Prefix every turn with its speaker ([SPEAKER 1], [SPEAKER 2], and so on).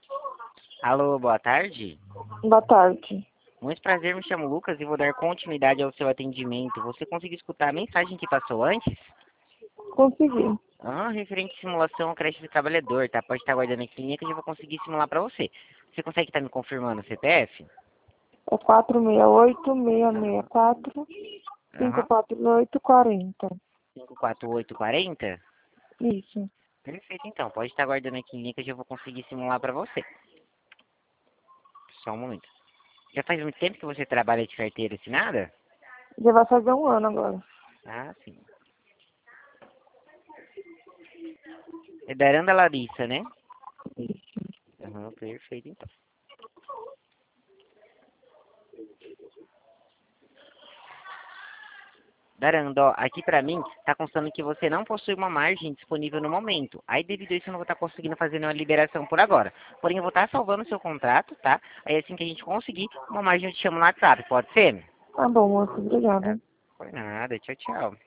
[SPEAKER 1] Alô, boa tarde.
[SPEAKER 2] Boa tarde.
[SPEAKER 1] Muito prazer, me chamo Lucas e vou dar continuidade ao seu atendimento. Você conseguiu escutar a mensagem que passou antes?
[SPEAKER 2] Consegui.
[SPEAKER 1] Referente à simulação creche de trabalhador, tá? Pode estar aguardando aqui em linha que eu já vou conseguir simular para você. Você consegue estar me confirmando o CPF?
[SPEAKER 2] É 468-664-54840.
[SPEAKER 1] Aham.
[SPEAKER 2] 54840.
[SPEAKER 1] 54840?
[SPEAKER 2] Isso.
[SPEAKER 1] Perfeito, então. Pode estar aguardando aqui em linha que eu já vou conseguir simular para você. Só um momento. Já faz muito tempo que você trabalha de carteira assinada?
[SPEAKER 2] Já vai fazer um ano agora.
[SPEAKER 1] Ah, sim. É da Aranda Larissa, né?
[SPEAKER 2] Isso.
[SPEAKER 1] Perfeito, então. Darando, ó, aqui pra mim, tá constando que você não possui uma margem disponível no momento. Aí, devido a isso, eu não vou estar conseguindo fazer nenhuma liberação por agora. Porém, eu vou estar salvando o seu contrato, tá? Aí, assim que a gente conseguir uma margem, eu te chamo no WhatsApp, pode ser?
[SPEAKER 2] Tá bom, moço.
[SPEAKER 1] Tá.
[SPEAKER 2] Obrigada.
[SPEAKER 1] Por nada, tchau, tchau.